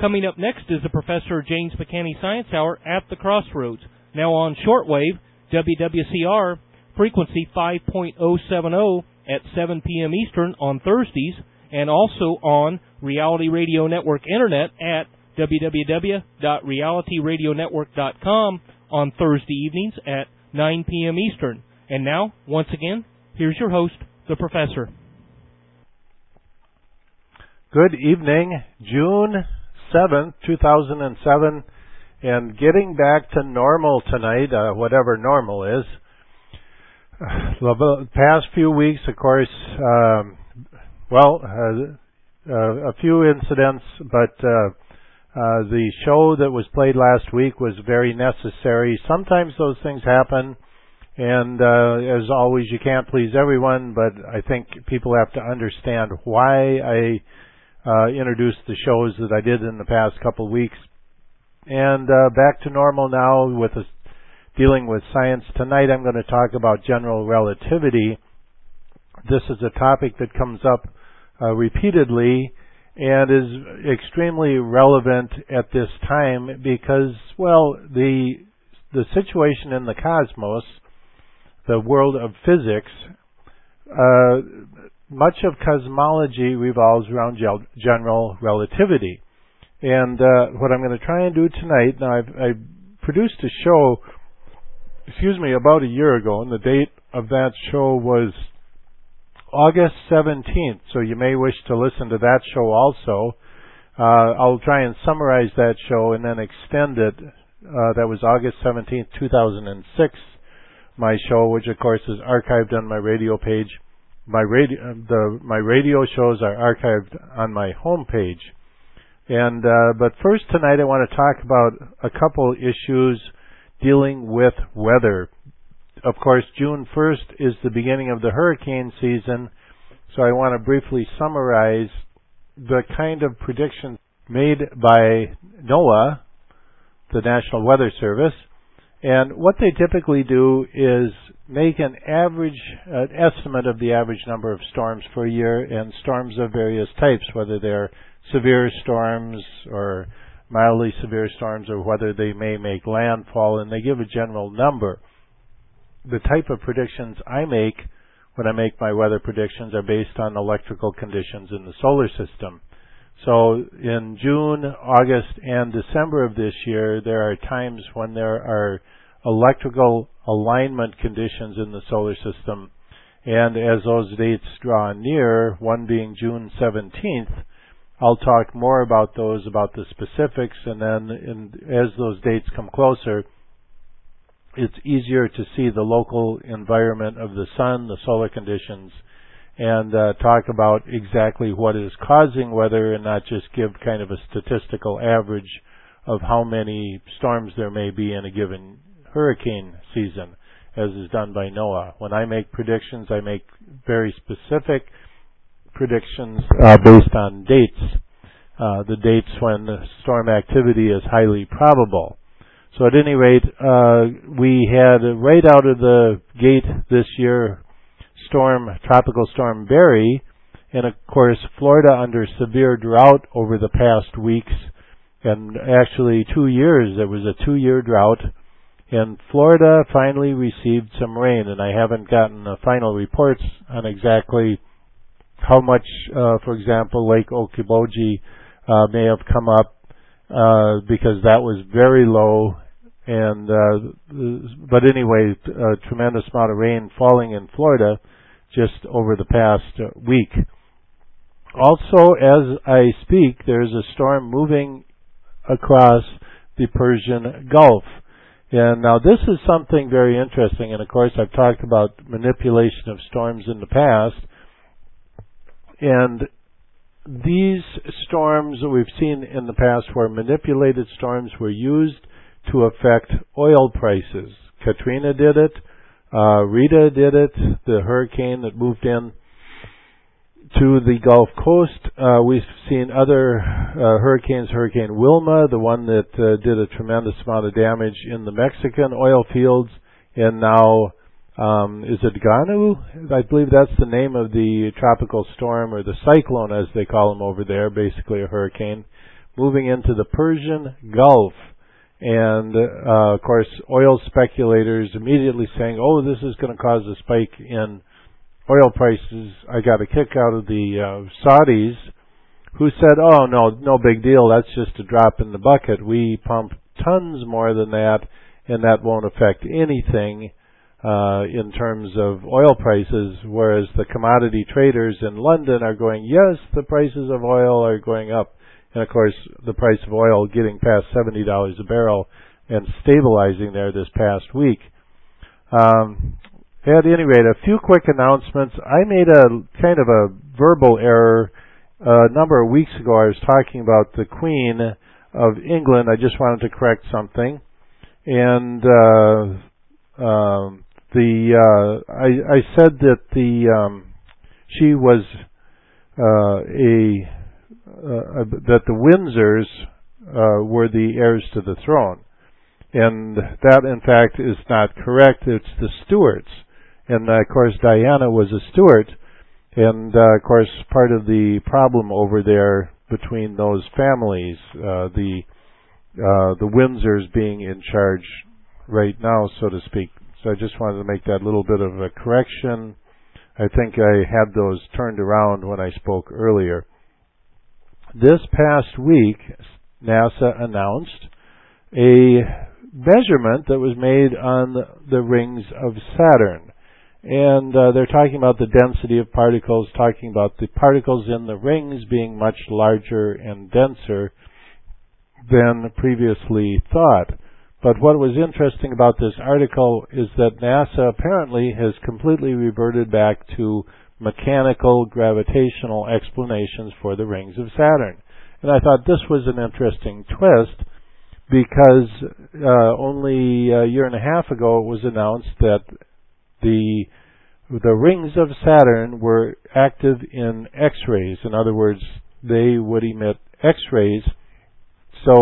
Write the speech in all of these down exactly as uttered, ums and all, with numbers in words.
Coming up next is the Professor James McCanney Science Hour at the Crossroads. Now on shortwave, W W C R, frequency five point oh seven oh at seven p.m. Eastern on Thursdays, and also on Reality Radio Network Internet at w w w dot reality radio network dot com on Thursday evenings at nine p.m. Eastern. And now, once again, here's your host, the Professor. Good evening, June seventh, two thousand seven, and getting back to normal tonight, uh, whatever normal is. The past few weeks, of course, um, well, uh, uh, a few incidents, but uh, uh, the show that was played last week was very necessary. Sometimes those things happen, and uh, as always, you can't please everyone, but I think people have to understand why I uh, introduced the shows that I did in the past couple of weeks. And uh, back to normal now with a dealing with science. Tonight I'm going to talk about general relativity. This is a topic that comes up uh, repeatedly and is extremely relevant at this time because, well, the the situation in the cosmos, the world of physics, uh, much of cosmology revolves around gel- general relativity. And uh, what I'm going to try and do tonight, now I've, I produced a show excuse me, about a year ago, and the date of that show was August seventeenth, so you may wish to listen to that show also. Uh, I'll try and summarize that show and then extend it. Uh, that was August seventeenth, two thousand six, my show, which of course is archived on my radio page. My radio, the, my radio shows are archived on my home page. And, uh, but first tonight I want to talk about a couple issues dealing with weather. Of course, June first is the beginning of the hurricane season, so I want to briefly summarize the kind of predictions made by NOAA, the National Weather Service, and what they typically do is make an average, an estimate of the average number of storms for a year, and storms of various types, whether they're severe storms or mildly severe storms, or whether they may make landfall, and they give a general number. The type of predictions I make when I make my weather predictions are based on electrical conditions in the solar system. So in June, August, and December of this year, there are times when there are electrical alignment conditions in the solar system, and as those dates draw near, one being June seventeenth, I'll talk more about those, about the specifics, and then in, as those dates come closer, it's easier to see the local environment of the sun, the solar conditions, and uh, talk about exactly what is causing weather and not just give kind of a statistical average of how many storms there may be in a given hurricane season, as is done by NOAA. When I make predictions, I make very specific predictions uh, based on dates, uh, the dates when the storm activity is highly probable. So at any rate, uh, we had uh, right out of the gate this year, storm, tropical storm Barry, and of course Florida under severe drought over the past weeks, and actually two years. There was a two-year drought, and Florida finally received some rain, and I haven't gotten the final reports on exactly how much, uh, for example, Lake Okoboji uh, may have come up, uh, because that was very low. And uh, but anyway, a tremendous amount of rain falling in Florida just over the past uh, week. Also, as I speak, there's a storm moving across the Persian Gulf. And now this is something very interesting. And of course, I've talked about manipulation of storms in the past. And these storms that we've seen in the past, where manipulated storms were used to affect oil prices. Katrina did it. Uh, Rita did it, the hurricane that moved in to the Gulf Coast. Uh, we've seen other uh, hurricanes, Hurricane Wilma, the one that uh, did a tremendous amount of damage in the Mexican oil fields, and now Um, is it Ganu? I believe that's the name of the tropical storm, or the cyclone as they call them over there, basically a hurricane. moving into the Persian Gulf. And, uh, of course, oil speculators immediately saying, oh, this is going to cause a spike in oil prices. I got a kick out of the uh, Saudis, who said, oh, no, no big deal. That's just a drop in the bucket. We pump tons more than that, and that won't affect anything uh, in terms of oil prices, whereas the commodity traders in London are going, yes, the prices of oil are going up. And, of course, the price of oil getting past seventy dollars a barrel and stabilizing there this past week. Um, at any rate, a few quick announcements. I made a kind of a verbal error a number of weeks ago. I was talking about the Queen of England. I just wanted to correct something. And uh, um, the uh, I, I said that the um, she was uh, a Uh, that the Windsors uh, were the heirs to the throne. And that, in fact, is not correct. It's the Stuarts. And, uh, of course, Diana was a Stuart. And, uh, of course, part of the problem over there between those families, uh, the uh, the Windsors being in charge right now, so to speak. So I just wanted to make that little bit of a correction. I think I had those turned around when I spoke earlier. This past week, NASA announced a measurement that was made on the rings of Saturn. And uh, they're talking about the density of particles, talking about the particles in the rings being much larger and denser than previously thought. But what was interesting about this article is that NASA apparently has completely reverted back to mechanical gravitational explanations for the rings of Saturn. And I thought this was an interesting twist because uh, only a year and a half ago it was announced that the the rings of Saturn were active in X-rays. In other words, they would emit X-rays. So,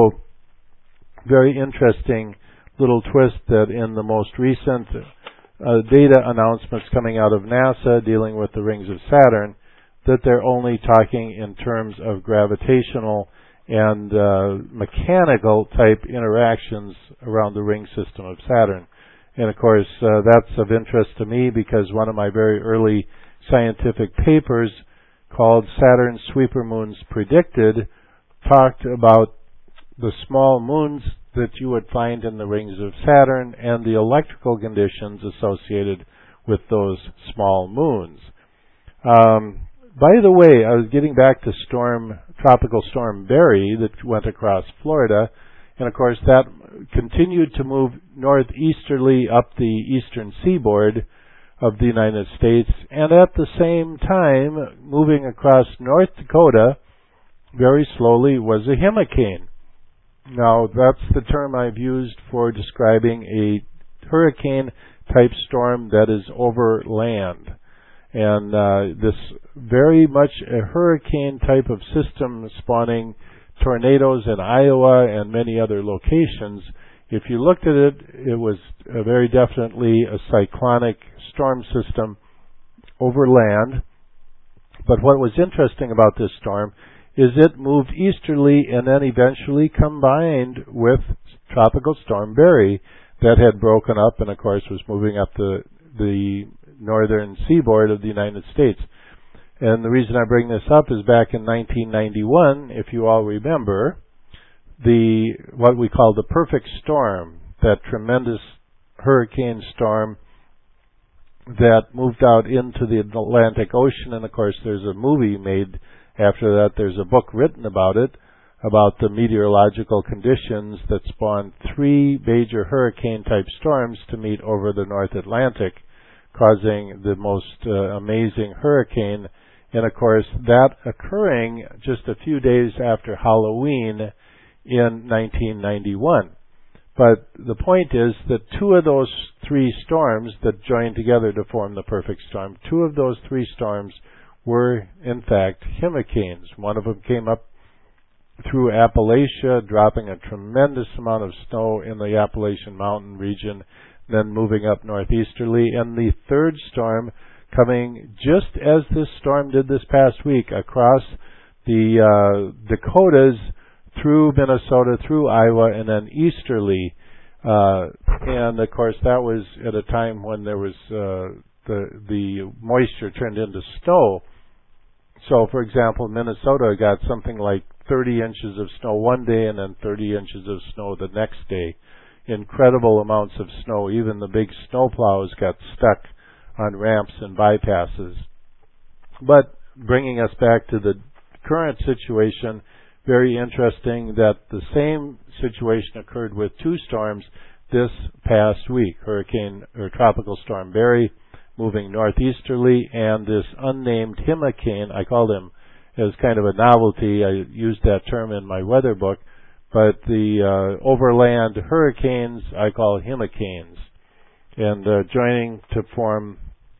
very interesting little twist that in the most recent Uh, data announcements coming out of NASA dealing with the rings of Saturn, that they're only talking in terms of gravitational and uh, mechanical type interactions around the ring system of Saturn. And of course, uh, that's of interest to me because one of my very early scientific papers called Saturn Sweeper Moons Predicted talked about the small moons that you would find in the rings of Saturn and the electrical conditions associated with those small moons. Um, by the way, I was getting back to storm, Tropical Storm Barry that went across Florida, and of course that continued to move northeasterly up the eastern seaboard of the United States, and at the same time, moving across North Dakota very slowly was a hurricane. Now, that's the term I've used for describing a hurricane-type storm that is over land. And uh, this very much a hurricane type of system spawning tornadoes in Iowa and many other locations. If you looked at it, it was uh, very definitely a cyclonic storm system over land. But what was interesting about this storm is it moved easterly and then eventually combined with Tropical Storm Barry that had broken up and, of course, was moving up the the northern seaboard of the United States. And the reason I bring this up is back in nineteen ninety-one, if you all remember, the what we call the perfect storm, that tremendous hurricane storm that moved out into the Atlantic Ocean. And, of course, there's a movie made after that. There's a book written about it, about the meteorological conditions that spawned three major hurricane-type storms to meet over the North Atlantic, causing the most uh, amazing hurricane. And, of course, that occurring just a few days after Halloween in nineteen ninety-one. But the point is that two of those three storms that joined together to form the perfect storm, two of those three storms were, in fact, hurricanes. One of them came up through Appalachia, dropping a tremendous amount of snow in the Appalachian Mountain region, then moving up northeasterly. And the third storm coming just as this storm did this past week across the uh, Dakotas through Minnesota, through Iowa, and then easterly. Uh, and of course, that was at a time when there was uh, the the moisture turned into snow. So, for example, Minnesota got something like thirty inches of snow one day, and then thirty inches of snow the next day. Incredible amounts of snow. Even the big snow plows got stuck on ramps and bypasses. But bringing us back to the current situation, very interesting that the same situation occurred with two storms this past week. Hurricane or Tropical Storm Barry moving northeasterly, and this unnamed Himacane, I called him as kind of a novelty. I used that term in my weather book, but the uh, overland hurricanes I call Himacanes, and uh, joining to form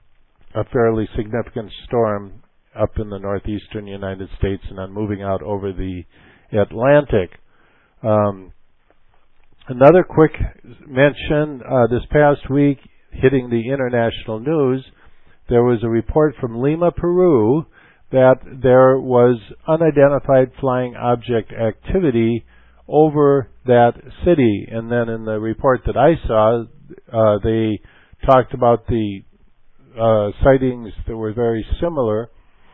a fairly significant storm up in the northeastern United States and then moving out over the Atlantic. Um, another quick mention, uh, this past week, hitting the international news, there was a report from Lima, Peru, that there was unidentified flying object activity over that city. And then in the report that I saw, uh, they talked about the uh, sightings that were very similar.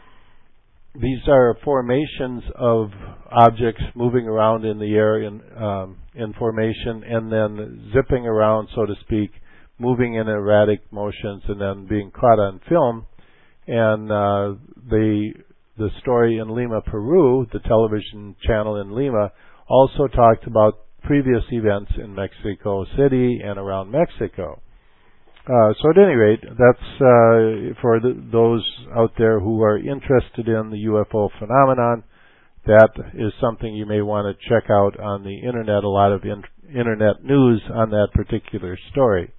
These are formations of objects moving around in the air in, um, in formation and then zipping around, so to speak, moving in erratic motions and then being caught on film. And uh, the the story in Lima, Peru, the television channel in Lima, also talked about previous events in Mexico City and around Mexico. Uh, so at any rate, that's uh, for the, those out there who are interested in the U F O phenomenon. That is something you may want to check out on the internet. A lot of in, internet news on that particular story.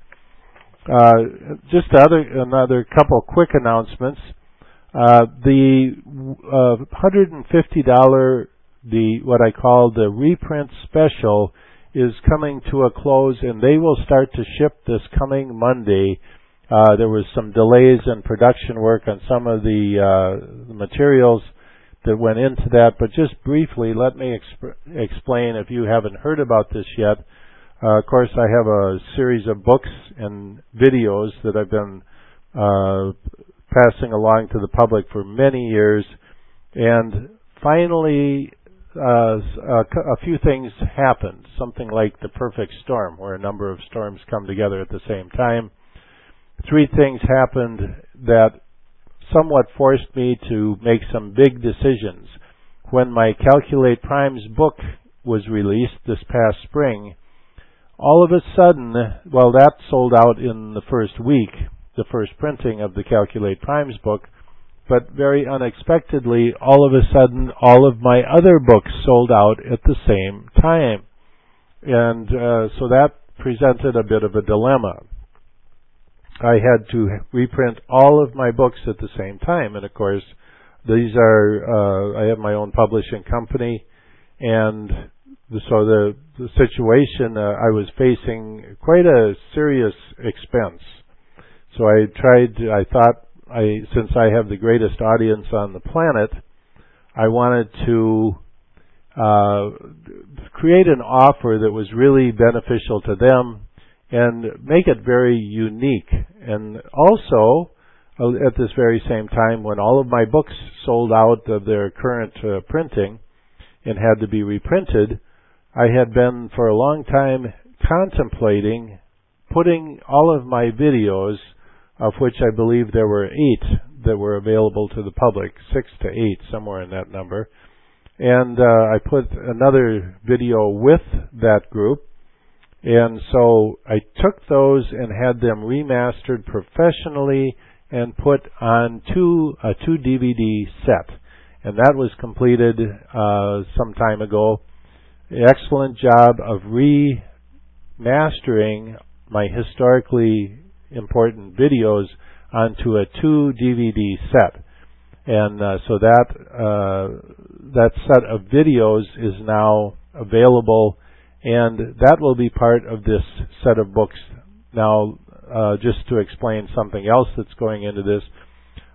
Uh, just other, another couple quick announcements. Uh, the uh, one hundred fifty dollars, the what I call the reprint special, is coming to a close, and they will start to ship this coming Monday. Uh, there was some delays in production work on some of the, uh, the materials that went into that, but just briefly, let me exp- explain if you haven't heard about this yet. Uh, of course, I have a series of books and videos that I've been uh, passing along to the public for many years, and finally, uh, a, a few things happened. Something like the perfect storm, where a number of storms come together at the same time. Three things happened that somewhat forced me to make some big decisions. When my Calculate Primes book was released this past spring, all of a sudden, well, that sold out in the first week, the first printing of the Calculate Primes book, but very unexpectedly, all of a sudden, all of my other books sold out at the same time. And uh, so that presented a bit of a dilemma. I had to reprint all of my books at the same time, and of course, these are, uh, I have my own publishing company, and so the, the situation, uh, I was facing quite a serious expense. So I tried, I thought, I, since I have the greatest audience on the planet, I wanted to uh, create an offer that was really beneficial to them and make it very unique. And also, uh, at this very same time, when all of my books sold out of their current uh, printing and had to be reprinted, I had been for a long time contemplating putting all of my videos, of which I believe there were eight that were available to the public, six to eight, somewhere in that number. And uh, I put another video with that group. And so I took those and had them remastered professionally and put on two a two D V D set. And that was completed uh, some time ago. Excellent job of remastering my historically important videos onto a two D V D set. And uh, so that uh, that set of videos is now available, and that will be part of this set of books. Now, uh, just to explain something else that's going into this,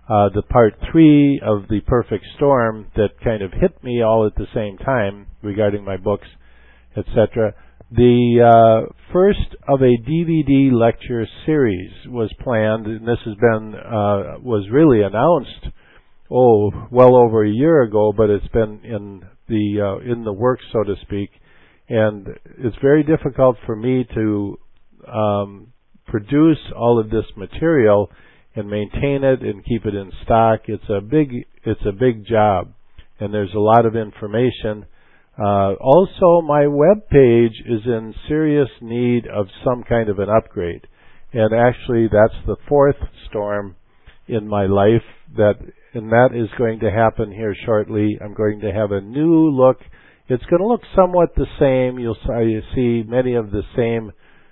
uh, the part three of the perfect storm that kind of hit me all at the same time regarding my books, et cetera. The uh, first of a D V D lecture series was planned, and this has been uh, was really announced oh well over a year ago, but it's been in the uh, in the works, so to speak, and it's very difficult for me to um, produce all of this material and maintain it and keep it in stock. It's a big it's a big job, and there's a lot of information. Uh, also, my web page is in serious need of some kind of an upgrade. And actually, that's the fourth storm in my life, that, and that is going to happen here shortly. I'm going to have a new look. It's going to look somewhat the same. You'll see many of the same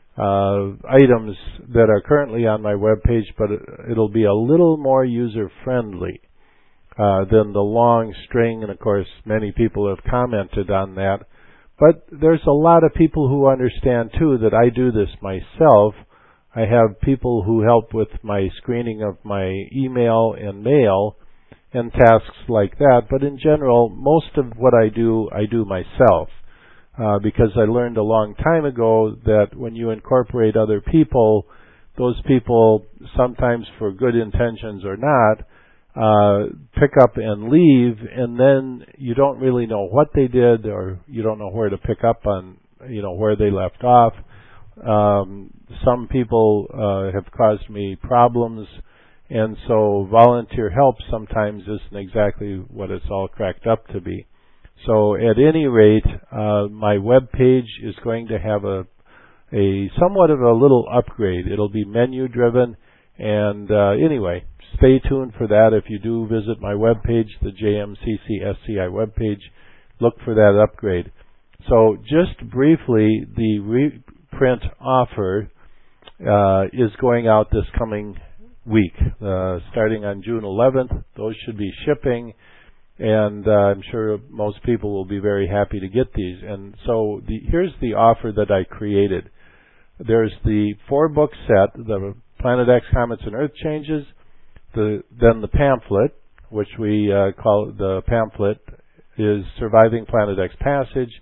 uh, items that are currently on my web page, but it'll be a little more user-friendly. Uh, than the long string, and of course many people have commented on that. But there's a lot of people who understand too that I do this myself. I have people who help with my screening of my email and mail and tasks like that, but in general most of what I do, I do myself. Uh, because I learned a long time ago that when you incorporate other people, those people, sometimes for good intentions or not, Uh, pick up and leave, and then you don't really know what they did, or you don't know where to pick up on, you know, where they left off. Um, some people uh, have caused me problems, and so volunteer help sometimes isn't exactly what it's all cracked up to be. So at any rate, uh, my web page is going to have a, a somewhat of a little upgrade. It'll be menu driven, and uh, anyway, stay tuned for that. If you do visit my webpage, the J M C C S C I webpage, look for that upgrade. So just briefly, the reprint offer uh, is going out this coming week, uh, starting on June eleventh. Those should be shipping, and uh, I'm sure most people will be very happy to get these. And so the, here's the offer that I created. There's the four-book set, the Planet X, Comets, and Earth Changes. The, then the pamphlet, which we uh, call the pamphlet, is Surviving Planet X Passage.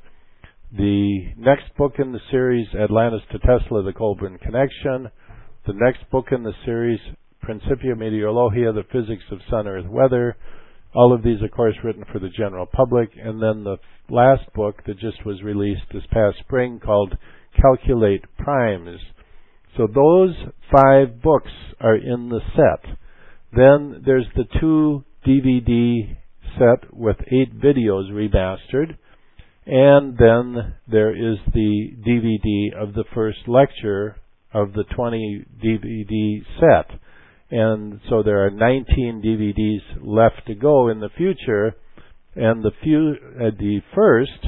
The next book in the series, Atlantis to Tesla, The Colburn Connection. The next book in the series, Principia Meteorologia, The Physics of Sun-Earth Weather. All of these, of course, written for the general public. And then the last book that just was released this past spring, called Calculate Primes. So those five books are in the set. Then there's the two D V D set with eight videos remastered. And then there is the D V D of the first lecture of the twenty D V D set. And so there are nineteen D V Ds left to go in the future. And the, few, uh, the first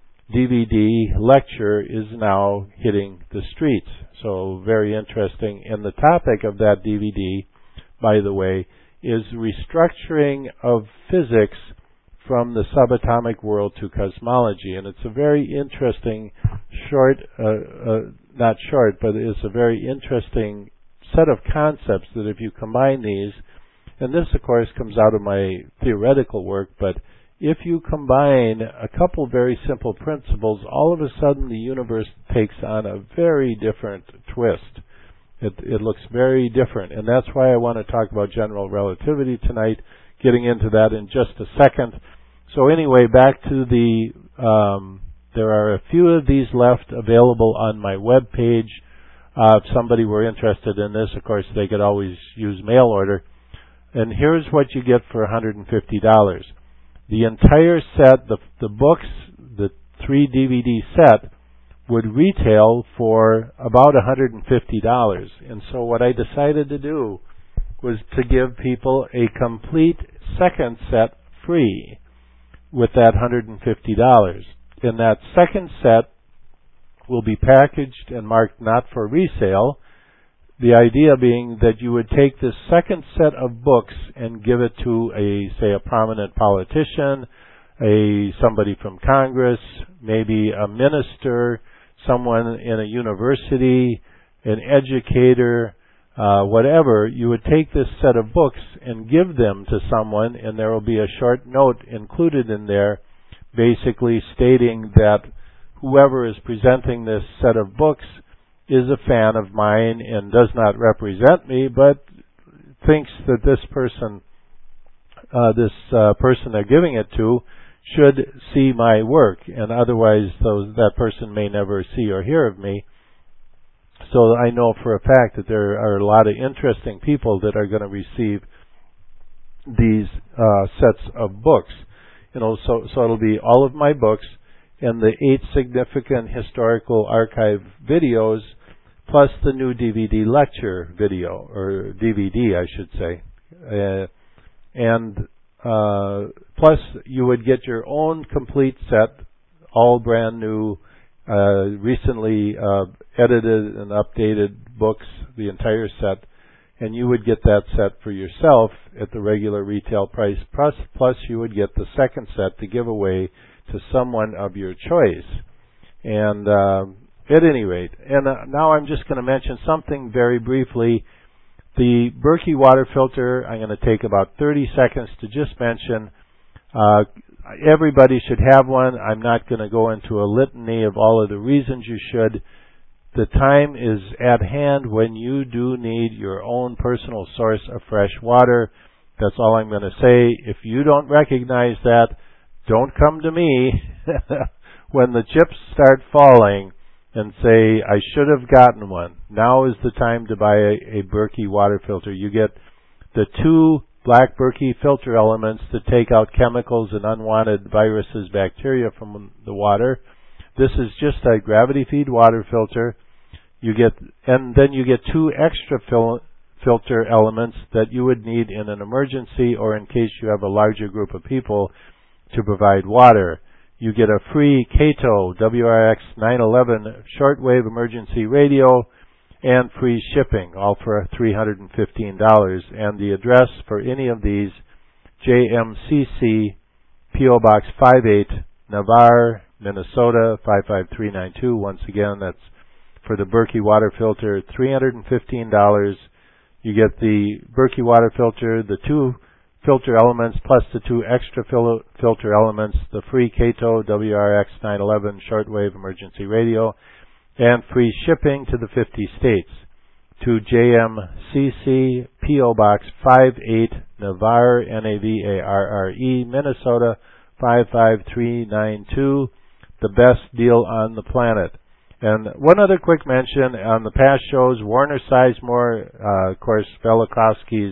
D V D lecture is now hitting the streets. So very interesting. And the topic of that D V D, by the way, is restructuring of physics from the subatomic world to cosmology. And it's a very interesting short, uh, uh, not short, but it's a very interesting set of concepts that if you combine these, and this of course comes out of my theoretical work, but if you combine a couple very simple principles, all of a sudden the universe takes on a very different twist. It, it looks very different, and that's why I want to talk about general relativity tonight, getting into that in just a second. So anyway, back to the, um, there are a few of these left available on my web page. Uh, if somebody were interested in this, of course, they could always use mail order. And here's what you get for one hundred fifty dollars. The entire set, the, the books, the three D V D set, would retail for about one hundred fifty dollars. And so what I decided to do was to give people a complete second set free with that one hundred fifty dollars. And that second set will be packaged and marked not for resale. The idea being that you would take this second set of books and give it to a, say, a prominent politician, a somebody from Congress, maybe a minister, someone in a university, an educator, uh, whatever, you would take this set of books and give them to someone, and there will be a short note included in there basically stating that whoever is presenting this set of books is a fan of mine and does not represent me, but thinks that this person, uh, this uh, person they're giving it to, should see my work, and otherwise those, that person may never see or hear of me. So I know for a fact that there are a lot of interesting people that are going to receive these uh, sets of books. You know, so so it'll be all of my books and the eight significant historical archive videos, plus the new D V D lecture video, or D V D, I should say, uh, and uh, plus you would get your own complete set, all brand new. Uh, recently uh, edited and updated books, the entire set, and you would get that set for yourself at the regular retail price. Plus, plus you would get the second set to give away to someone of your choice. And uh, at any rate, and uh, now I'm just going to mention something very briefly. The Berkey water filter, I'm going to take about thirty seconds to just mention. Uh, Everybody should have one. I'm not going to go into a litany of all of the reasons you should. The time is at hand when you do need your own personal source of fresh water. That's all I'm going to say. If you don't recognize that, don't come to me when the chips start falling and say, I should have gotten one. Now is the time to buy a, a Berkey water filter. You get the two black Berkey filter elements to take out chemicals and unwanted viruses, bacteria from the water. This is just a gravity feed water filter. You get, and then you get two extra fil- filter elements that you would need in an emergency or in case you have a larger group of people to provide water. You get a free Kato W R X nine eleven shortwave emergency radio and free shipping, all for three hundred fifteen dollars. And the address for any of these, J M C C, P O Box fifty-eight, Navarre, Minnesota five five three nine two. Once again, that's for the Berkey water filter, three hundred fifteen dollars. You get the Berkey water filter, the two filter elements, plus the two extra fil- filter elements, the free Kato W R X nine eleven shortwave emergency radio, and free shipping to the fifty states. To J M C C, P O Box fifty-eight, Navarre, N A V A R R E, Minnesota five five three nine two, the best deal on the planet. And one other quick mention, on the past shows, Warner Sizemore, uh, of course, Velikovsky's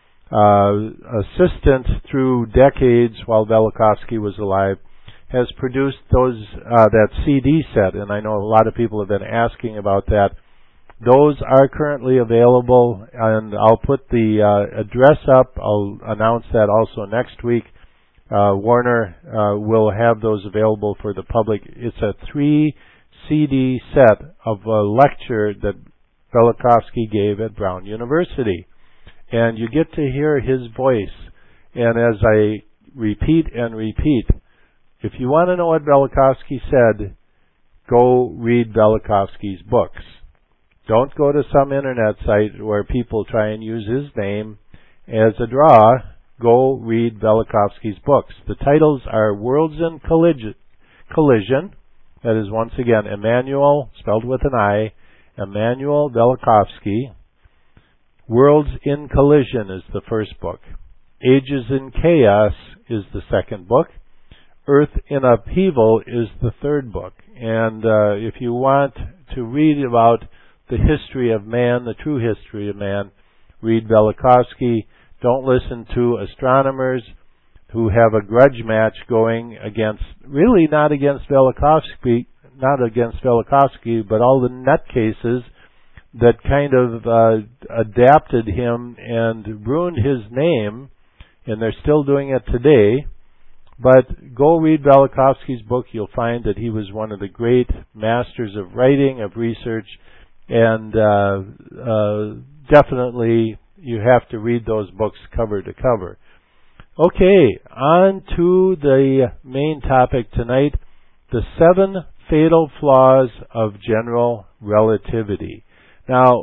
uh, assistant through decades while Velikovsky was alive, has produced those uh, that C D set, and I know a lot of people have been asking about that. Those are currently available, and I'll put the uh, address up. I'll announce that also next week. Uh, Warner uh, will have those available for the public. It's a three C D set of a lecture that Velikovsky gave at Brown University, and you get to hear his voice. And as I repeat and repeat, if you want to know what Velikovsky said, go read Velikovsky's books. Don't go to some internet site where people try and use his name as a draw. Go read Velikovsky's books. The titles are Worlds in Collision, Collision. That is, once again, Emanuel, spelled with an I, Emanuel Velikovsky. Worlds in Collision is the first book. Ages in Chaos is the second book. Earth in Upheaval is the third book. And uh, if you want to read about the history of man, the true history of man, read Velikovsky. Don't listen to astronomers who have a grudge match going against, really not against Velikovsky, not against Velikovsky, but all the nutcases that kind of uh, adapted him and ruined his name, and they're still doing it today. But go read Velikovsky's book. You'll find that he was one of the great masters of writing, of research, and uh, uh, definitely you have to read those books cover to cover. Okay, on to the main topic tonight, the seven fatal flaws of general relativity. Now,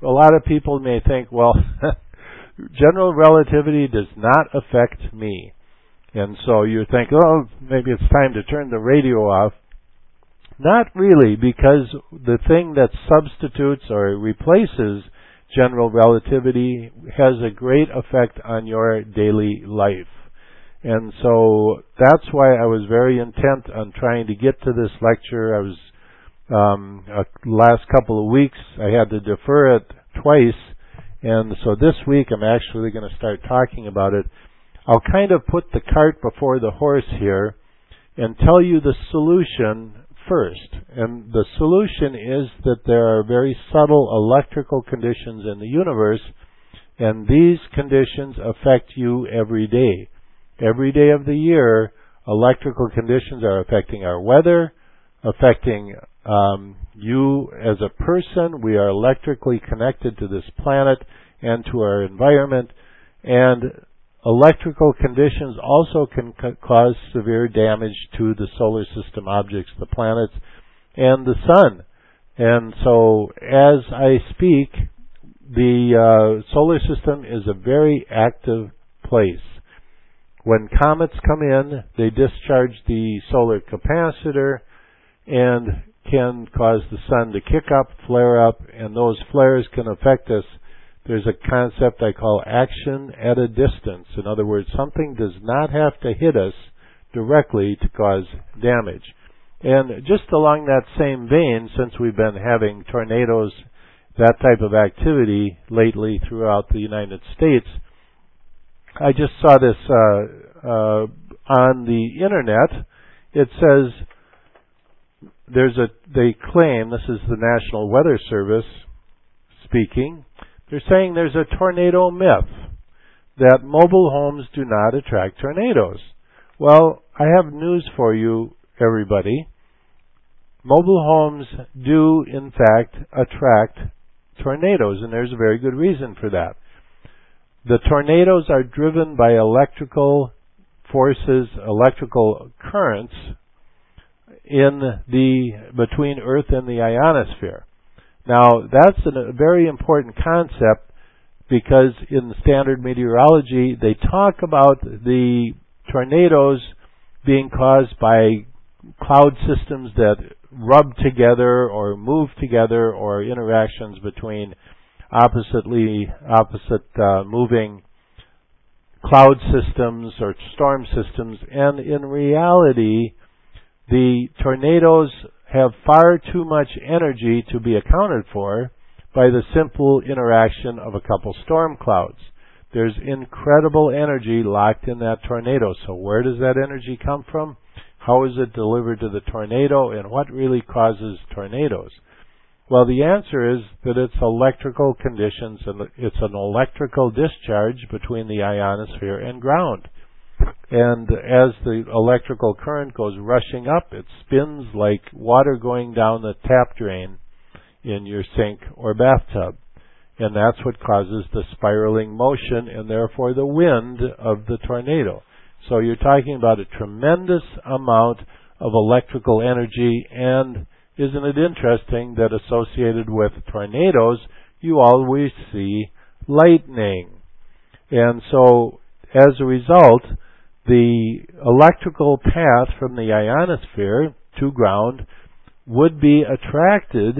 a lot of people may think, well, general relativity does not affect me. And so you think, oh, maybe it's time to turn the radio off. Not really, because the thing that substitutes or replaces general relativity has a great effect on your daily life. And so that's why I was very intent on trying to get to this lecture. I was, um, uh, last couple of weeks, I had to defer it twice. And so this week I'm actually going to start talking about it. I'll kind of put the cart before the horse here and tell you the solution first. And the solution is that there are very subtle electrical conditions in the universe, and these conditions affect you every day. Every day of the year, electrical conditions are affecting our weather, affecting um, you as a person. We are electrically connected to this planet and to our environment, and electrical conditions also can ca- cause severe damage to the solar system objects, the planets, and the sun. And so, as I speak, the uh, solar system is a very active place. When comets come in, they discharge the solar capacitor and can cause the sun to kick up, flare up, and those flares can affect us. There's a concept I call action at a distance. In other words, something does not have to hit us directly to cause damage. And just along that same vein, since we've been having tornadoes, that type of activity lately throughout the United States, I just saw this uh, uh, on the internet. It says there's a. They claim, this is the National Weather Service speaking. They're saying there's a tornado myth that mobile homes do not attract tornadoes. Well, I have news for you, everybody. Mobile homes do, in fact, attract tornadoes, and there's a very good reason for that. The tornadoes are driven by electrical forces, electrical currents in the between Earth and the ionosphere. Now, that's a very important concept because in standard meteorology, they talk about the tornadoes being caused by cloud systems that rub together or move together, or interactions between oppositely opposite uh, moving cloud systems or storm systems. And in reality, the tornadoes have far too much energy to be accounted for by the simple interaction of a couple storm clouds. There's incredible energy locked in that tornado. So where does that energy come from? How is it delivered to the tornado? And what really causes tornadoes? Well, the answer is that it's electrical conditions, and it's an electrical discharge between the ionosphere and ground. And as the electrical current goes rushing up, it spins like water going down the tap drain in your sink or bathtub. And that's what causes the spiraling motion and therefore the wind of the tornado. So you're talking about a tremendous amount of electrical energy, and isn't it interesting that associated with tornadoes, you always see lightning. And so, as a result, the electrical path from the ionosphere to ground would be attracted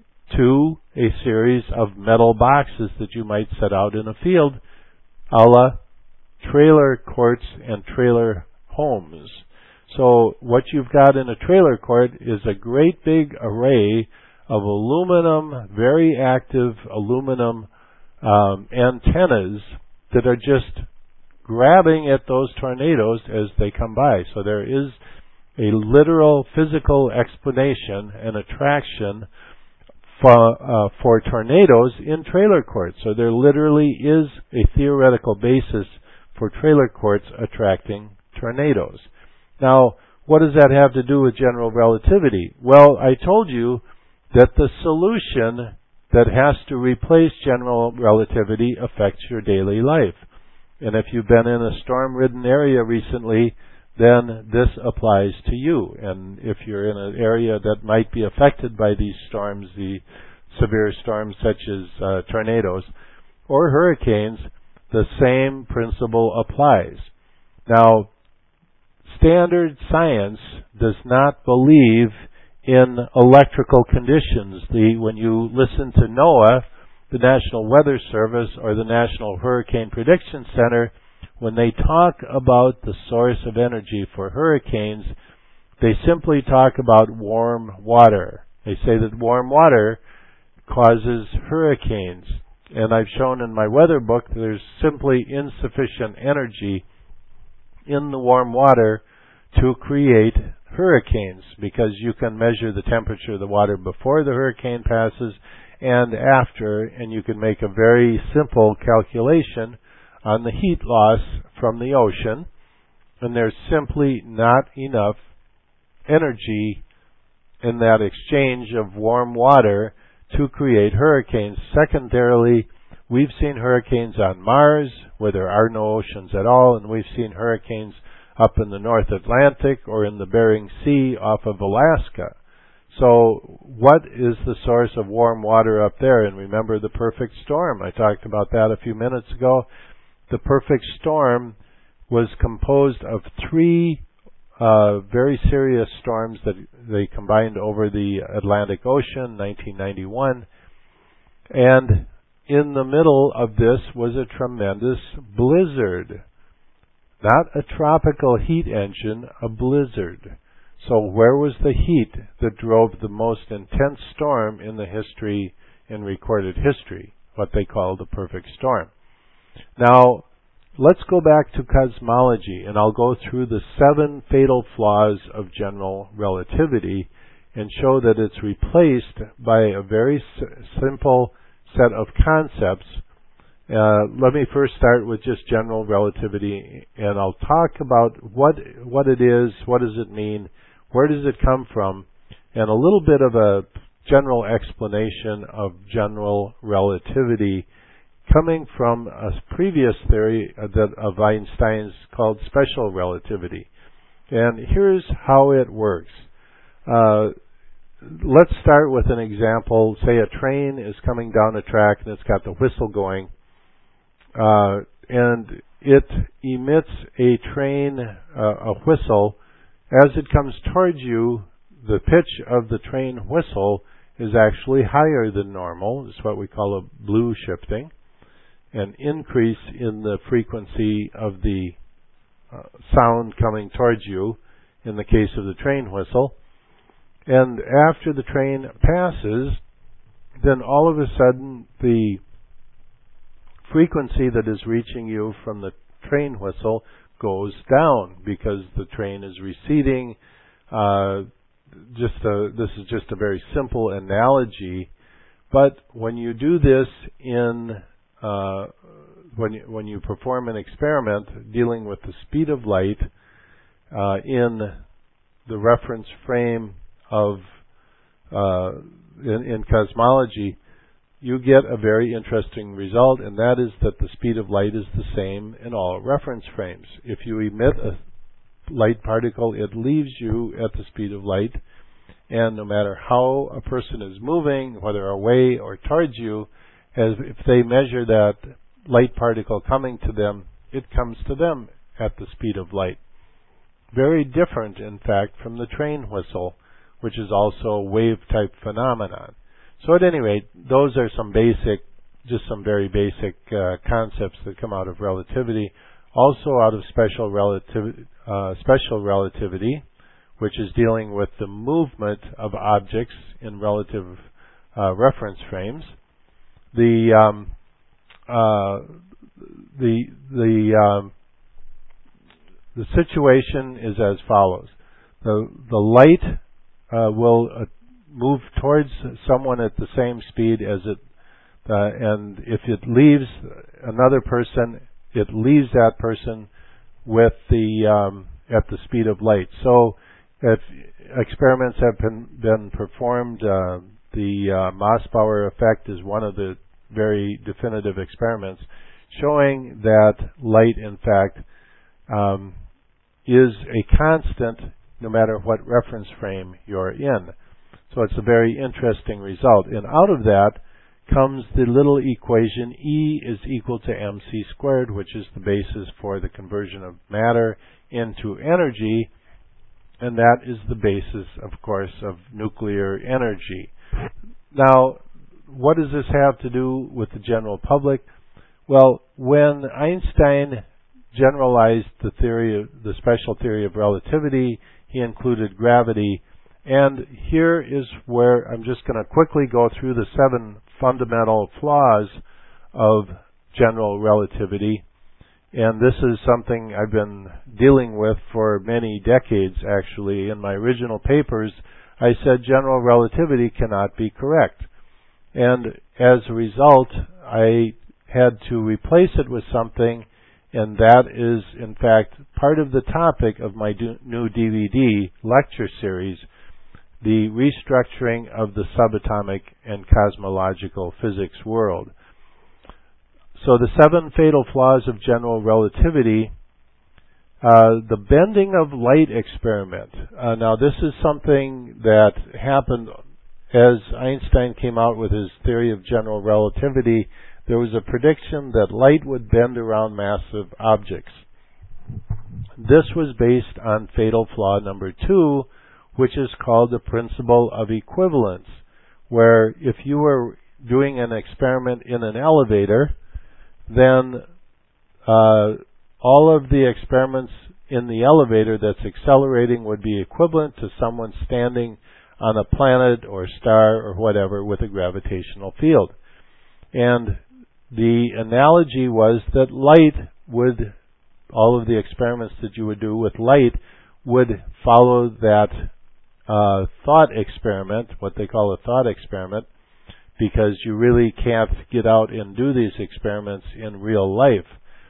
to a series of metal boxes that you might set out in a field, a la trailer courts and trailer homes. So what you've got in a trailer court is a great big array of aluminum, very active aluminum um, antennas that are just grabbing at those tornadoes as they come by. So there is a literal physical explanation and attraction for, uh, for tornadoes in trailer courts. So there literally is a theoretical basis for trailer courts attracting tornadoes. Now, what does that have to do with general relativity? Well, I told you that the solution that has to replace general relativity affects your daily life. And if you've been in a storm-ridden area recently, then this applies to you. And if you're in an area that might be affected by these storms, the severe storms such as uh, tornadoes or hurricanes, the same principle applies. Now, standard science does not believe in electrical conditions. The, when you listen to NOAA, the National Weather Service, or the National Hurricane Prediction Center, when they talk about the source of energy for hurricanes, they simply talk about warm water. They say that warm water causes hurricanes. And I've shown in my weather book that there's simply insufficient energy in the warm water to create hurricanes, because you can measure the temperature of the water before the hurricane passes and after, and you can make a very simple calculation on the heat loss from the ocean, and there's simply not enough energy in that exchange of warm water to create hurricanes. Secondarily, we've seen hurricanes on Mars where there are no oceans at all, and we've seen hurricanes up in the North Atlantic or in the Bering Sea off of Alaska. So what is the source of warm water up there? And remember the perfect storm. I talked about that a few minutes ago. The perfect storm was composed of three uh, very serious storms that they combined over the Atlantic Ocean, nineteen ninety-one. And in the middle of this was a tremendous blizzard. Not a tropical heat engine, a blizzard. So where was the heat that drove the most intense storm in the history, in recorded history, what they call the perfect storm? Now, let's go back to cosmology, and I'll go through the seven fatal flaws of general relativity and show that it's replaced by a very s- simple set of concepts. Uh, let me first start with just general relativity, and I'll talk about what what it is, what does it mean, where does it come from, and a little bit of a general explanation of general relativity coming from a previous theory that of Einstein's called special relativity. And here's how it works. Uh, let's start with an example. Say a train is coming down a track and it's got the whistle going. Uh, and it emits a train, uh, a whistle. As it comes towards you, the pitch of the train whistle is actually higher than normal. It's what we call a blue shifting, an increase in the frequency of the uh, sound coming towards you in the case of the train whistle. And after the train passes, then all of a sudden the frequency that is reaching you from the train whistle goes down because the train is receding. Uh, just a, this is just a very simple analogy, but when you do this in uh, when you, when you perform an experiment dealing with the speed of light uh, in the reference frame of uh, in, in cosmology, you get a very interesting result, and that is that the speed of light is the same in all reference frames. If you emit a light particle, it leaves you at the speed of light, and no matter how a person is moving, whether away or towards you, as if they measure that light particle coming to them, it comes to them at the speed of light. Very different, in fact, from the train whistle, which is also a wave-type phenomenon. So at any rate, those are some basic, just some very basic uh, concepts that come out of relativity. Also out of special relativity, uh, special relativity, which is dealing with the movement of objects in relative uh, reference frames. The um, uh, the the um, the situation is as follows: the the light uh, will uh, move towards someone at the same speed as it, uh, and if it leaves another person, it leaves that person with the um, at the speed of light. So, if experiments have been, been performed, uh, the uh, Mossbauer effect is one of the very definitive experiments showing that light, in fact, um, is a constant no matter what reference frame you're in. So it's a very interesting result. And out of that comes the little equation E is equal to mc squared, which is the basis for the conversion of matter into energy. And that is the basis, of course, of nuclear energy. Now, what does this have to do with the general public? Well, when Einstein generalized the theory of the special theory of relativity, he included gravity. And here is where I'm just going to quickly go through the seven fundamental flaws of general relativity. And this is something I've been dealing with for many decades, actually. In my original papers, I said general relativity cannot be correct. And as a result, I had to replace it with something, and that is, in fact, part of the topic of my new D V D lecture series, the restructuring of the subatomic and cosmological physics world. So the seven fatal flaws of general relativity, uh, the bending of light experiment. Uh, now this is something that happened as Einstein came out with his theory of general relativity. There was a prediction that light would bend around massive objects. This was based on fatal flaw number two, which is called the principle of equivalence, where if you were doing an experiment in an elevator, then uh, all of the experiments in the elevator that's accelerating would be equivalent to someone standing on a planet or star or whatever with a gravitational field. And the analogy was that light would, all of the experiments that you would do with light would follow that uh, thought experiment, what they call a thought experiment, because you really can't get out and do these experiments in real life.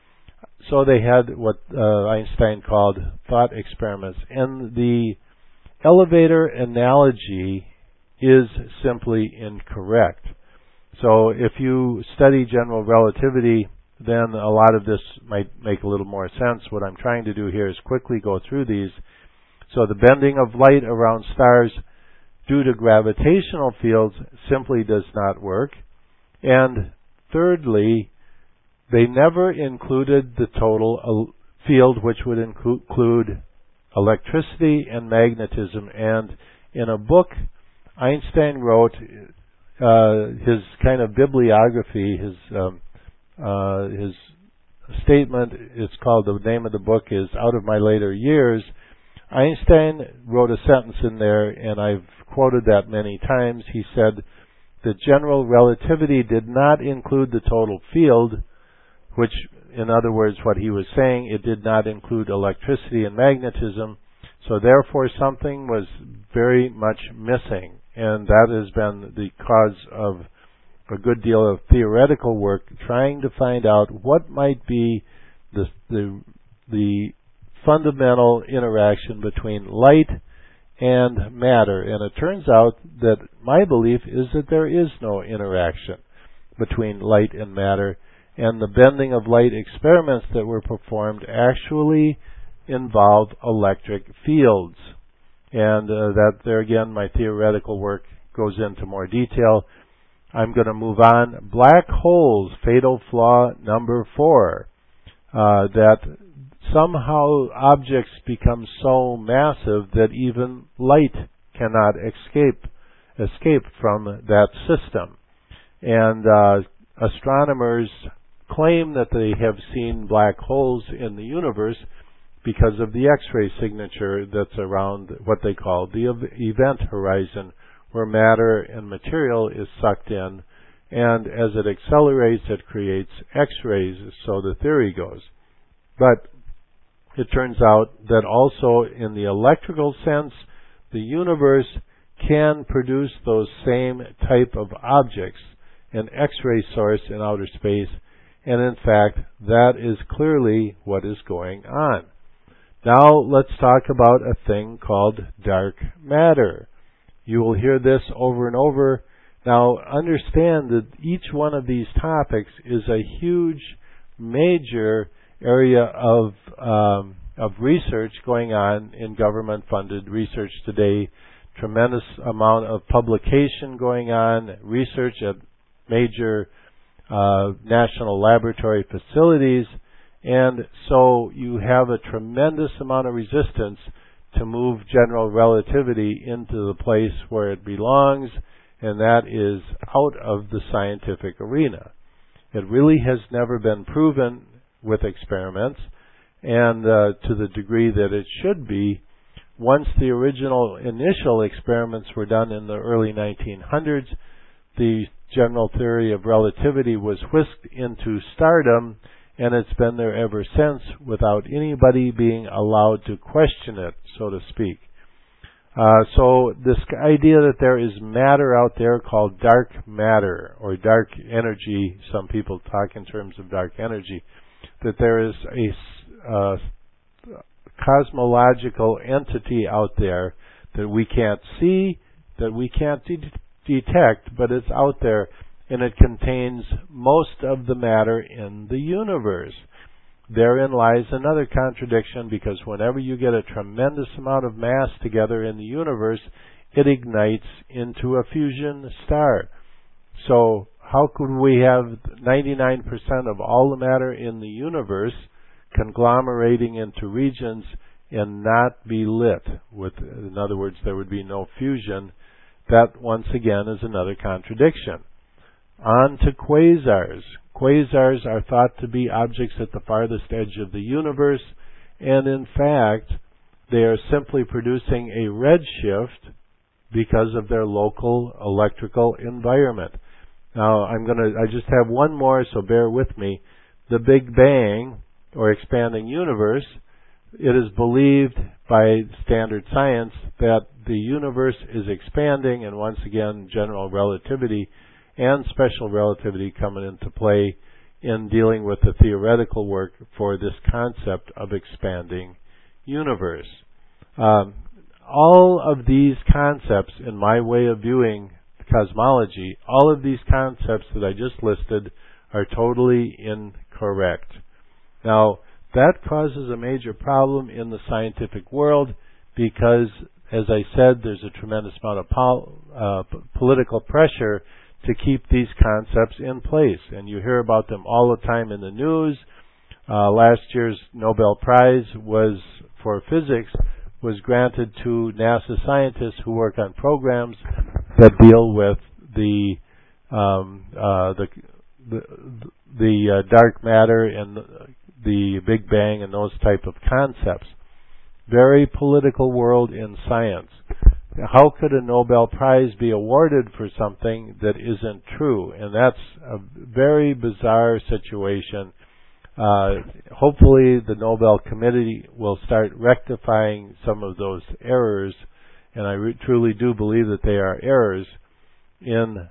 So they had what uh, Einstein called thought experiments. And the elevator analogy is simply incorrect. So if you study general relativity, then a lot of this might make a little more sense. What I'm trying to do here is quickly go through these. So the bending of light around stars due to gravitational fields simply does not work. And thirdly, they never included the total field, which would include electricity and magnetism. And in a book Einstein wrote, uh, his kind of bibliography, his um, uh, his statement, it's called, the name of the book is Out of My Later Years. Einstein wrote a sentence in there, and I've quoted that many times. He said that general relativity did not include the total field, which, in other words, what he was saying, it did not include electricity and magnetism, so therefore something was very much missing. And that has been the cause of a good deal of theoretical work, trying to find out what might be the the, the fundamental interaction between light and matter. And it turns out that my belief is that there is no interaction between light and matter, and the bending of light experiments that were performed actually involve electric fields. And uh, that there again, my theoretical work goes into more detail. I'm going to move on. Black holes, fatal flaw number four, uh, that somehow objects become so massive that even light cannot escape escape from that system. And uh, astronomers claim that they have seen black holes in the universe because of the X-ray signature that's around what they call the event horizon, where matter and material is sucked in, and as it accelerates, it creates X-rays, so the theory goes. But it turns out that also in the electrical sense, the universe can produce those same type of objects, an X-ray source in outer space, and in fact, that is clearly what is going on. Now let's talk about a thing called dark matter. You will hear this over and over. Now understand that each one of these topics is a huge, major area of um, of research going on in government-funded research today, tremendous amount of publication going on, research at major uh, national laboratory facilities, and so you have a tremendous amount of resistance to move general relativity into the place where it belongs, and that is out of the scientific arena. It really has never been proven with experiments, and uh, to the degree that it should be. Once the original initial experiments were done in the early nineteen hundreds, the general theory of relativity was whisked into stardom, and it's been there ever since without anybody being allowed to question it, so to speak. Uh, so this idea that there is matter out there called dark matter, or dark energy, some people talk in terms of dark energy, that there is a uh, cosmological entity out there that we can't see, that we can't de- detect, but it's out there, and it contains most of the matter in the universe. Therein lies another contradiction, because whenever you get a tremendous amount of mass together in the universe, it ignites into a fusion star. So how could we have ninety-nine percent of all the matter in the universe conglomerating into regions and not be lit? With, in other words, there would be no fusion. That, once again, is another contradiction. On to quasars. Quasars are thought to be objects at the farthest edge of the universe, and in fact, they are simply producing a redshift because of their local electrical environment. Now, I'm going to, I just have one more, so bear with me. The Big Bang, or expanding universe, it is believed by standard science that the universe is expanding, and once again, general relativity and special relativity coming into play in dealing with the theoretical work for this concept of expanding universe. Um, all of these concepts, in my way of viewing cosmology, all of these concepts that I just listed are totally incorrect. Now, that causes a major problem in the scientific world because, as I said, there's a tremendous amount of pol- uh, p- political pressure to keep these concepts in place. And you hear about them all the time in the news. Uh, last year's Nobel Prize was for physics was granted to NASA scientists who work on programs that deal with the um, uh, the the, the uh, dark matter and the Big Bang and those type of concepts. Very political world in science. How could a Nobel Prize be awarded for something that isn't true? And that's a very bizarre situation. Uh, hopefully the Nobel Committee will start rectifying some of those errors, and I re- truly do believe that they are errors in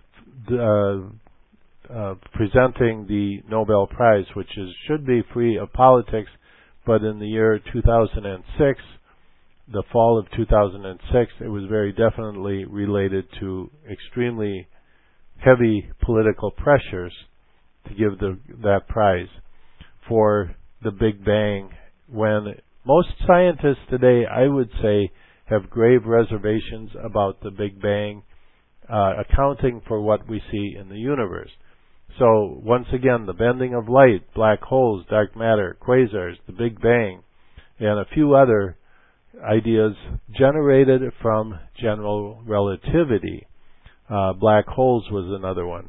the, uh, uh, presenting the Nobel Prize, which is should be free of politics, but in the year two thousand six, the fall of two thousand six, it was very definitely related to extremely heavy political pressures to give the, that prize for the Big Bang, when most scientists today, I would say, have grave reservations about the Big Bang uh, accounting for what we see in the universe. So, once again, the bending of light, black holes, dark matter, quasars, the Big Bang, and a few other ideas generated from general relativity. Uh, black holes was another one.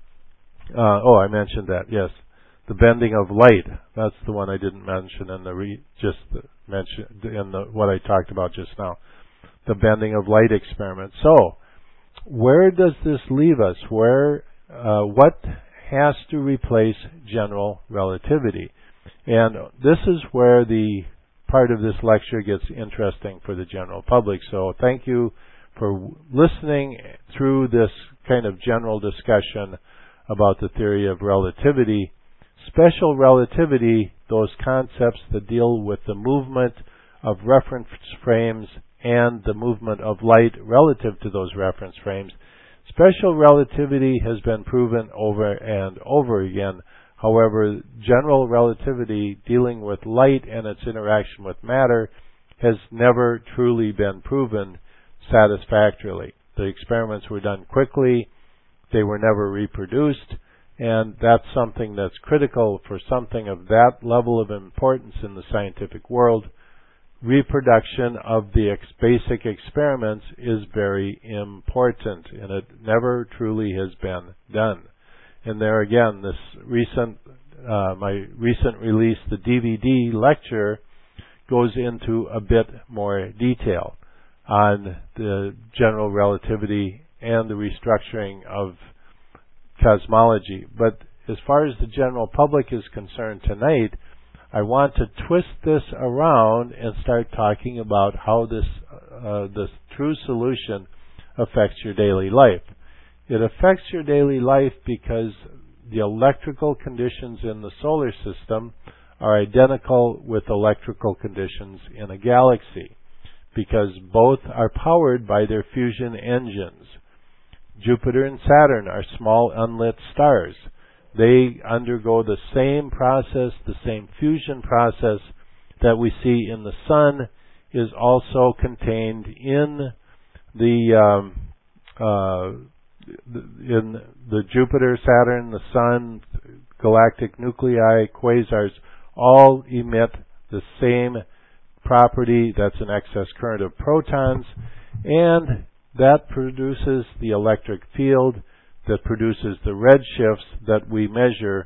Uh, oh, I mentioned that, yes. The bending of light, that's the one I didn't mention in the re, just the, mention in the what I talked about just now. The bending of light experiment. So, where does this leave us? Where, uh, what has to replace general relativity? And this is where the part of this lecture gets interesting for the general public. So, thank you for listening through this kind of general discussion about the theory of relativity. Special relativity, those concepts that deal with the movement of reference frames and the movement of light relative to those reference frames. Special relativity has been proven over and over again. However, general relativity dealing with light and its interaction with matter has never truly been proven. satisfactorily. The experiments were done quickly, they were never reproduced, and that's something that's critical for something of that level of importance in the scientific world. Reproduction of the ex- basic experiments is very important, and it never truly has been done. And there again, this recent, uh, my recent release, the D V D lecture, goes into a bit more detail on the general relativity and the restructuring of cosmology. But as far as the general public is concerned tonight, I want to twist this around and start talking about how this, uh, this true solution affects your daily life. It affects your daily life because the electrical conditions in the solar system are identical with electrical conditions in a galaxy, because both are powered by their fusion engines. Jupiter and Saturn are small unlit stars. They undergo the same process, the same fusion process that we see in the Sun is also contained in the um, uh, in the Jupiter, Saturn, the Sun, galactic nuclei, quasars, all emit the same property. That's an excess current of protons, and that produces the electric field that produces the redshifts that we measure.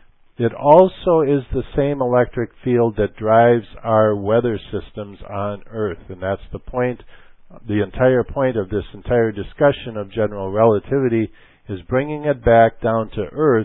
It also is the same electric field that drives our weather systems on Earth, and that's the point. The entire point of this entire discussion of general relativity is bringing it back down to Earth.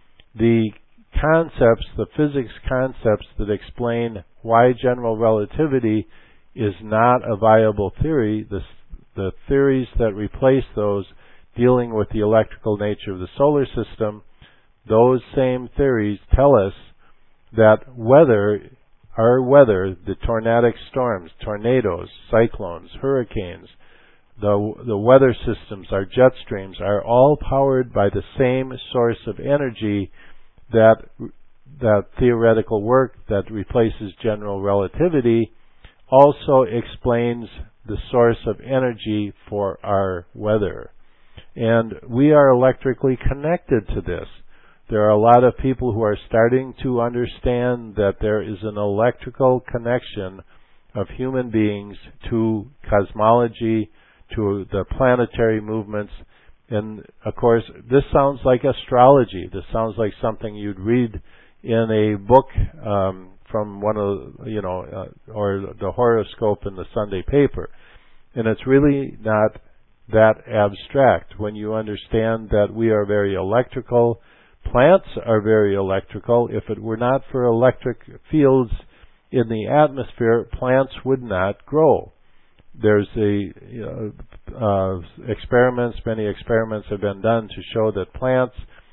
The concepts, the physics concepts that explain why general relativity is not a viable theory, the, the theories that replace those dealing with the electrical nature of the solar system, those same theories tell us that weather, our weather, the tornadic storms, tornadoes, cyclones, hurricanes, the, the weather systems, our jet streams, are all powered by the same source of energy. That that theoretical work that replaces general relativity also explains the source of energy for our weather. And we are electrically connected to this. There are a lot of people who are starting to understand that there is an electrical connection of human beings to cosmology, to the planetary movements. And, of course, this sounds like astrology. This sounds like something you'd read in a book um, from one of, you know, uh, or the horoscope in the Sunday paper. And it's really not that abstract when you understand that we are very electrical. Plants are very electrical. If it were not for electric fields in the atmosphere, plants would not grow. There's a you know, uh, experiments, many experiments have been done to show that plants,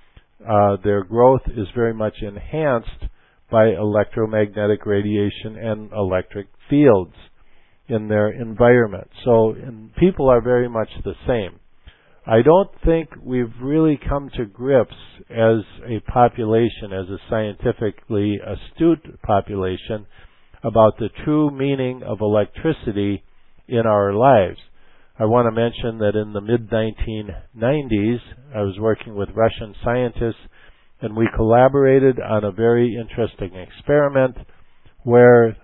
uh, their growth is very much enhanced by electromagnetic radiation and electric fields in their environment. So and people are very much the same. I don't think we've really come to grips as a population, as a scientifically astute population, about the true meaning of electricity in our lives. I want to mention that in the mid nineteen nineties, I was working with Russian scientists, and we collaborated on a very interesting experiment where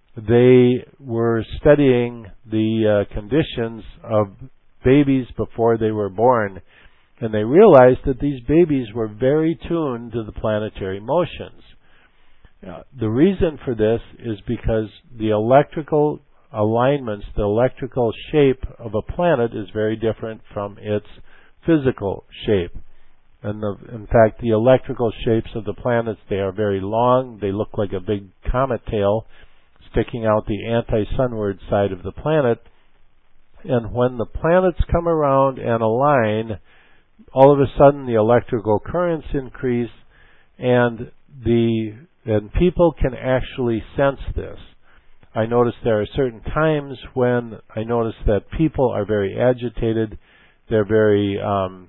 they were studying the uh, conditions of babies before they were born, and they realized that these babies were very tuned to the planetary motions. Uh, the reason for this is because the electrical alignments, the electrical shape of a planet is very different from its physical shape. And the, in fact, the electrical shapes of the planets, they are very long. They look like a big comet tail sticking out the anti-sunward side of the planet. And when the planets come around and align, all of a sudden the electrical currents increase, and the and people can actually sense this. I notice there are certain times when I notice that people are very agitated, they're very um,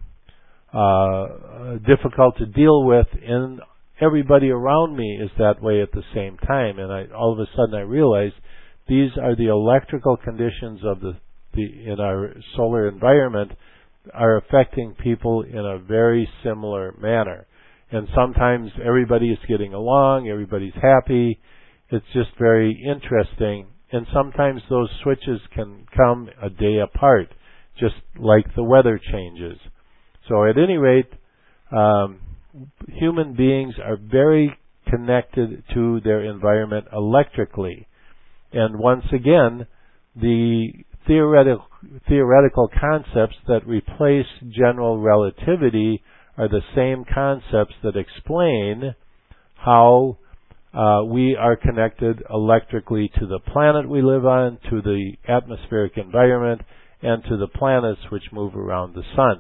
uh, difficult to deal with, and everybody around me is that way at the same time. And I, all of a sudden I realize these are the electrical conditions of the, the in our solar environment are affecting people in a very similar manner. And sometimes everybody is getting along, everybody's happy. It's just very interesting. And sometimes those switches can come a day apart, just like the weather changes. So at any rate, um, human beings are very connected to their environment electrically. And once again, the theoretical, theoretical concepts that replace general relativity are the same concepts that explain how uh, we are connected electrically to the planet we live on, to the atmospheric environment, and to the planets which move around the sun.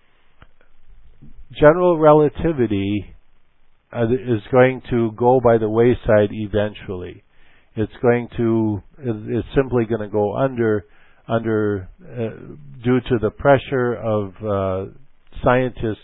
General relativity uh, is going to go by the wayside eventually. It's going to, it's simply going to go under, under uh, due to the pressure of uh, scientists.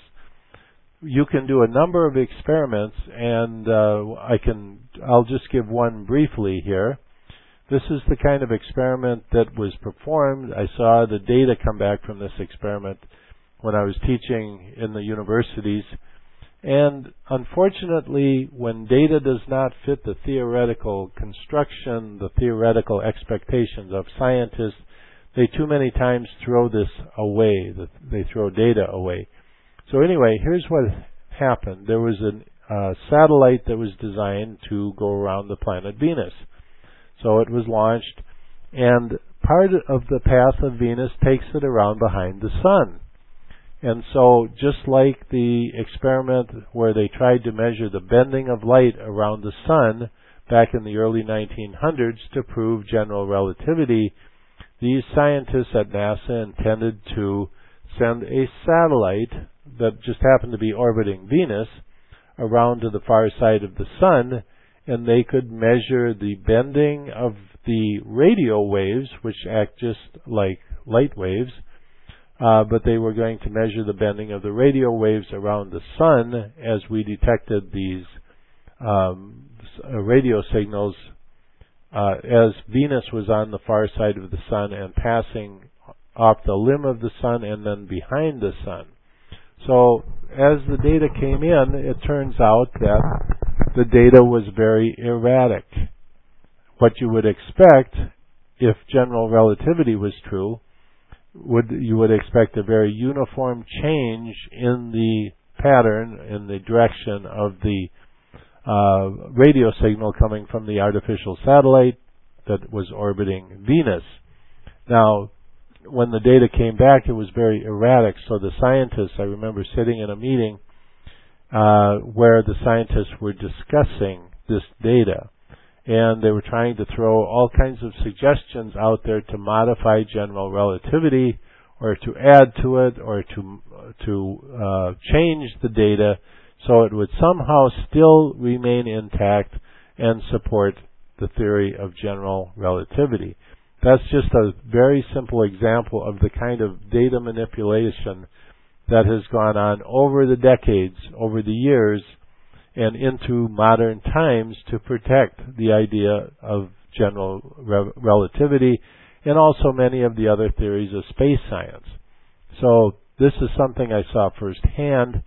You can do a number of experiments, and uh, I can, I'll just give one briefly here. This is the kind of experiment that was performed. I saw the data come back from this experiment when I was teaching in the universities. And unfortunately, when data does not fit the theoretical construction, the theoretical expectations of scientists, they too many times throw this away. They throw data away. So anyway, here's what happened. There was a uh, satellite that was designed to go around the planet Venus. So it was launched, and part of the path of Venus takes it around behind the sun. And so just like the experiment where they tried to measure the bending of light around the sun back in the early nineteen hundreds to prove general relativity, these scientists at NASA intended to send a satellite that just happened to be orbiting Venus around to the far side of the sun, and they could measure the bending of the radio waves, which act just like light waves, uh, but they were going to measure the bending of the radio waves around the sun as we detected these um, radio signals uh, as Venus was on the far side of the sun and passing off the limb of the sun and then behind the sun. So as the data came in, it turns out that the data was very erratic. What you would expect if general relativity was true, would you would expect a very uniform change in the pattern, in the direction of the uh, radio signal coming from the artificial satellite that was orbiting Venus. Now, when the data came back, it was very erratic. So the scientists, I remember sitting in a meeting uh, where the scientists were discussing this data, and they were trying to throw all kinds of suggestions out there to modify general relativity, or to add to it, or to to uh, change the data so it would somehow still remain intact and support the theory of general relativity. That's just a very simple example of the kind of data manipulation that has gone on over the decades, over the years, and into modern times to protect the idea of general re- relativity and also many of the other theories of space science. So this is something I saw firsthand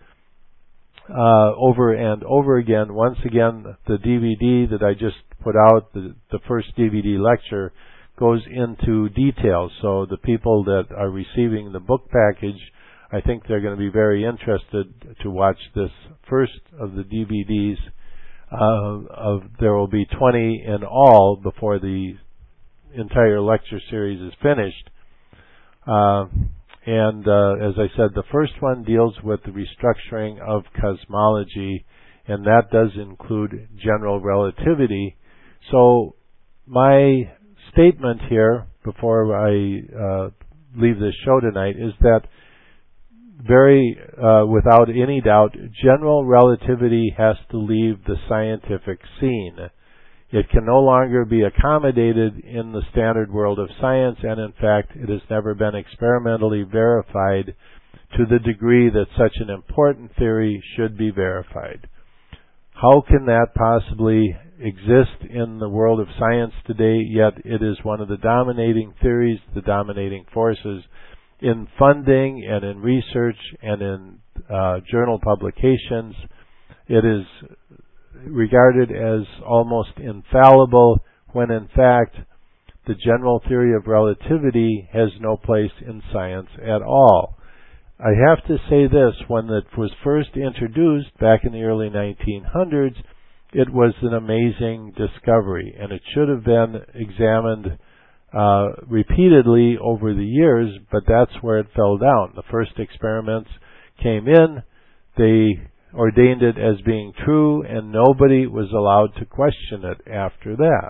uh, over and over again. Once again, the D V D that I just put out, the, the first D V D lecture, goes into details. So the people that are receiving the book package, I think they're going to be very interested to watch this first of the D V Ds. Uh, of there will be twenty in all before the entire lecture series is finished. Uh, and uh, as I said, the first one deals with the restructuring of cosmology, and that does include general relativity. So my statement here, before I uh, leave this show tonight, is that very, uh, without any doubt, general relativity has to leave the scientific scene. It can no longer be accommodated in the standard world of science, and in fact, it has never been experimentally verified to the degree that such an important theory should be verified. How can that possibly exist in the world of science today, yet it is one of the dominating theories, the dominating forces in funding and in research and in uh, journal publications. It is regarded as almost infallible when in fact the general theory of relativity has no place in science at all. I have to say this, when it was first introduced back in the early nineteen hundreds, it was an amazing discovery, and it should have been examined uh, repeatedly over the years, but that's where it fell down. The first experiments came in, they ordained it as being true, and nobody was allowed to question it after that.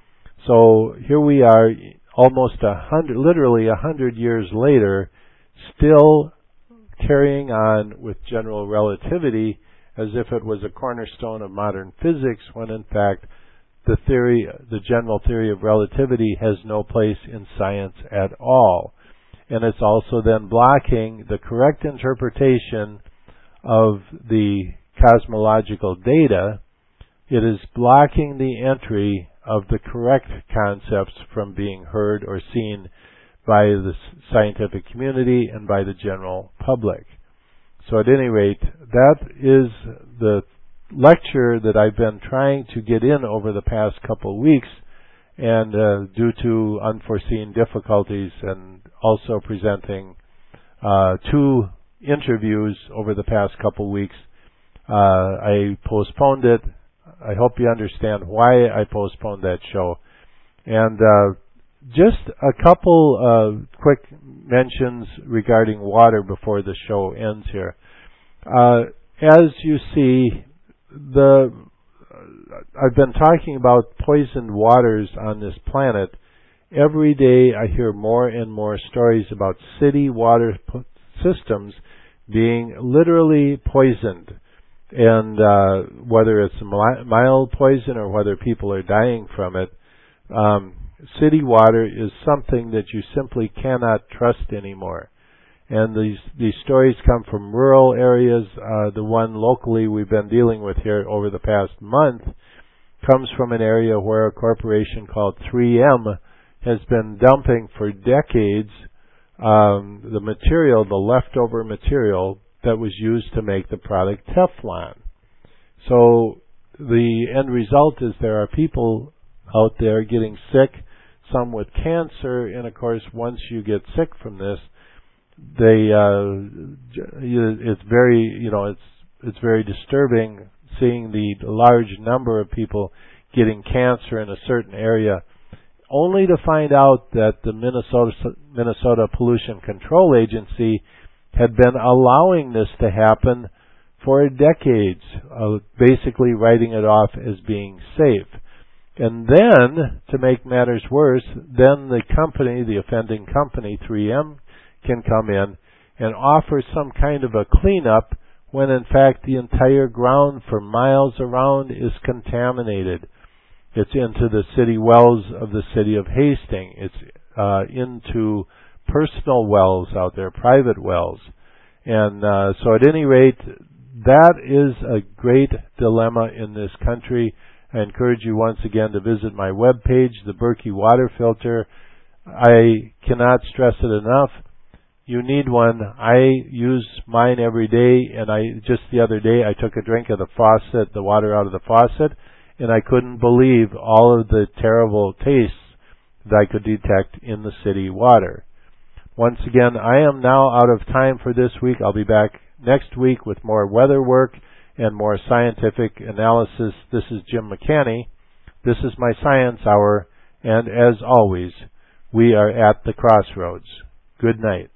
So here we are, almost a hundred, literally a hundred years later, still carrying on with general relativity as if it was a cornerstone of modern physics, when in fact the theory, the general theory of relativity has no place in science at all. And it's also then blocking the correct interpretation of the cosmological data. It is blocking the entry of the correct concepts from being heard or seen by the scientific community and by the general public. So at any rate, that is the lecture that I've been trying to get in over the past couple of weeks, and uh, due to unforeseen difficulties and also presenting uh, two interviews over the past couple of weeks, uh, I postponed it. I hope you understand why I postponed that show. And uh, just a couple uh, quick mentions regarding water before the show ends here. Uh, as you see, the I've been talking about poisoned waters on this planet. Every day I hear more and more stories about city water po- systems being literally poisoned. And uh, whether it's a mild poison or whether people are dying from it, um, city water is something that you simply cannot trust anymore. And these these stories come from rural areas. Uh, the one locally we've been dealing with here over the past month comes from an area where a corporation called three M has been dumping for decades um, the material, the leftover material that was used to make the product Teflon. So the end result is there are people out there getting sick, some with cancer, and of course once you get sick from this, they uh, it's very you know it's it's very disturbing seeing the large number of people getting cancer in a certain area, only to find out that the Minnesota Minnesota Pollution Control Agency had been allowing this to happen for decades, uh, basically writing it off as being safe. And then, to make matters worse, then the company, the offending company, three M, can come in and offer some kind of a cleanup when in fact the entire ground for miles around is contaminated. It's into the city wells of the city of Hastings. It's uh, into personal wells out there, private wells. And uh, so at any rate, that is a great dilemma in this country. I encourage you once again to visit my webpage, the Berkey Water Filter. I cannot stress it enough. You need one. I use mine every day, and I just the other day I took a drink of the faucet, the water out of the faucet, and I couldn't believe all of the terrible tastes that I could detect in the city water. Once again, I am now out of time for this week. I'll be back next week with more weather work and more scientific analysis. This is Jim McCanny. This is my Science Hour, and as always, we are at the crossroads. Good night.